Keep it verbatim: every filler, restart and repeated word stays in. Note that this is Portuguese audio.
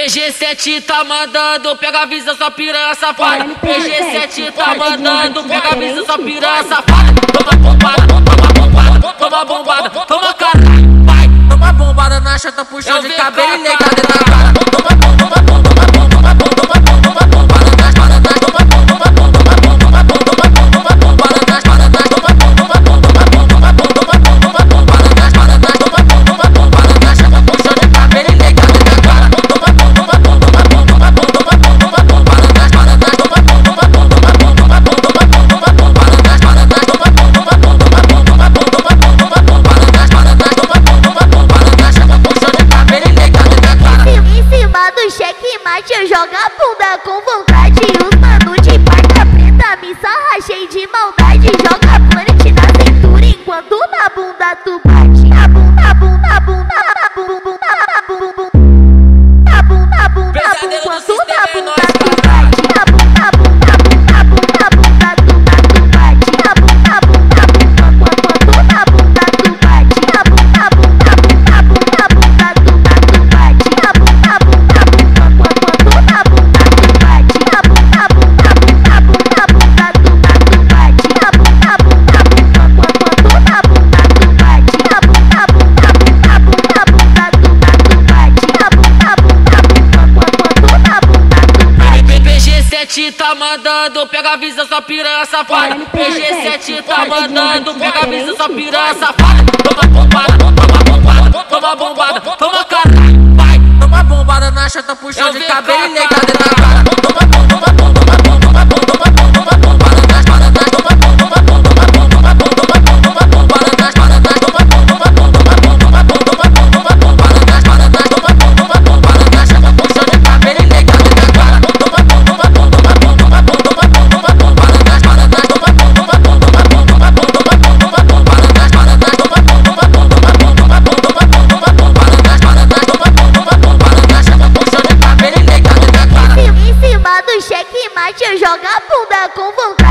P G sete tá mandando, pega a visão, sua piranha safada. P G sete tá mandando, pega a visão, sua piranha safada. Toma bombada, toma bombada, toma bombada, toma caralho, vai. Toma bombada na chata, puxão de cabelo e negada na cara. Toma bomba, toma bomba, toma bomba, toma bomba, toma bombada nas paradas, toma bomba, toma bomba, toma bomba, toma bombada nas paradas, toma bomba, toma bomba, toma bomba, toma bombada nas paradas, toma bomba, bombada na chata, puxão de cabelo e negada na cara. Toma bomba, toma bomba, toma bomba, toma bombada nas paradas, toma bomba, toma bomba, toma bomba, bombada nas paradas, toma bomba, toma bomba, toma bomba, bombada nas paradas, toma bomba, bombada na chata, puxão de cabelo e negada na cara. Em cima do checkmate eu jogo a bunda com vontade. Os mano de parca preta me sarra cheio de maldade. Joga planet na cintura enquanto na bunda tu bate. Na bunda, na bunda, na bunda, na bunda, na bunda, na bunda, na bunda, enquanto na bunda tu bate. Na bunda, na bunda, na bunda, na bunda tu bate. Na bunda, na bunda, enquanto na bunda tu bate. Na bunda, na bunda, na bunda, na bunda tu bate. Na bunda, na bunda, enquanto na bunda tu bate. Na bunda, na bunda, na bunda, na bunda tu bate. Na bunda, na bunda, enquanto na bunda tu bate. Na bunda, na bunda, na bunda, na bunda tu bate. Na bunda, na bunda, enquanto na bunda tu bate. P G sete tá mandando, pega a visão, sua piranha safada. P G sete tá mandando, pega a visão, sua piranha safada. Toma bombada, toma bombada, toma bombada, toma caralho, vai. Toma bombada na chata, puxão de cabelo e negada na cara. Toma bomba, toma bomba, toma bomba, toma bombada nas paradas, toma bomba, toma bomba, toma bombada nas paradas, toma bomba, toma bomba, toma bombada nas paradas, toma bomba, bombada na chata, puxão de cabelo e negada na cara. Toma bomba, toma bomba, toma bomba, bombada nas paradas, toma bomba, toma bomba, toma bombada nas paradas, toma bomba, toma bomba, bombada nas paradas, toma bomba, bombada na chata, puxão de cabelo e negada na cara. Em cima do checkmate eu jogo a bunda com vontade.